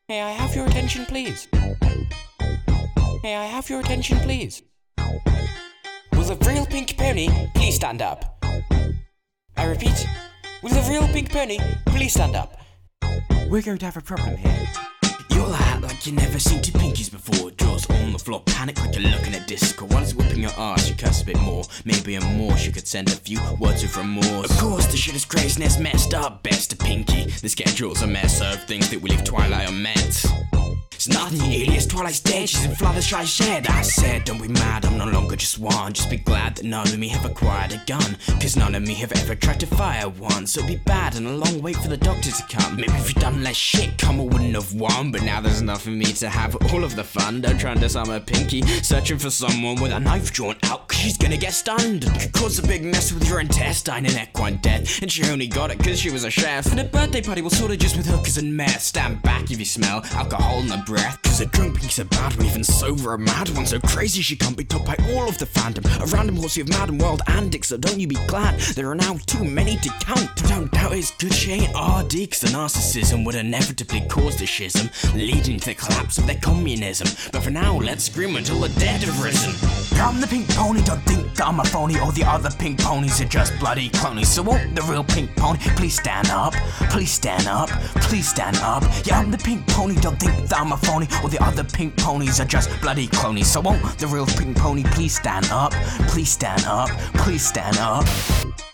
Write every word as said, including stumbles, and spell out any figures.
May I have your attention, please? May I have your attention, please? Will the real pink pony please stand up? I repeat, will the real pink pony please stand up? We're going to have a problem here. You'll act like you never seen two pinkies before. Jaws on the floor, panic like you're looking at disco. While it's whipping your ass, you curse a bit more. Maybe a more, she could send a few words of remorse. Of course, the shit is craziness, messed up, best of Pinky. The schedule's a mess of things that we leave Twilight on met. It's nothing alias, Twilight's dead, she's in Fluttershy shed. I said, don't be mad, I'm no longer just one. Just be glad that none of me have acquired a gun, cause none of me have ever tried to fire one. So it'd be bad and a long wait for the doctor to come. Maybe if you'd done less shit, come I wouldn't have won. But now there's enough of me to have all of the fun. Don't try and disarm Pinky, searching for someone with a knife drawn out, cause she's gonna get stunned. Could cause a big mess with your intestine and equine death. And she only got it cause she was a chef. And a birthday party will sorta just with hookers and meth. Stand back if you smell alcohol in the breath, cause a drunk Pinky's a bad one, even sober a mad one. So crazy she can't be topped by all of the fandom. A random horsey of mad and wild antics, so don't you be glad there are now too many to count. Don't doubt it's good she ain't R D, cause the narcissism would inevitably cause the schism, leading to the collapse of their communism. But for now, let's scream until the dead have risen. I'm the pink pony, don't think that I'm a phony. All the other pink ponies are just bloody clonies. So won't the real pink pony please stand up? Please stand up, please stand up. Yeah, I'm the pink pony, don't think that I'm a phony. All the other pink ponies are just bloody clonies. So won't the real pink pony please stand up? Please stand up, please stand up.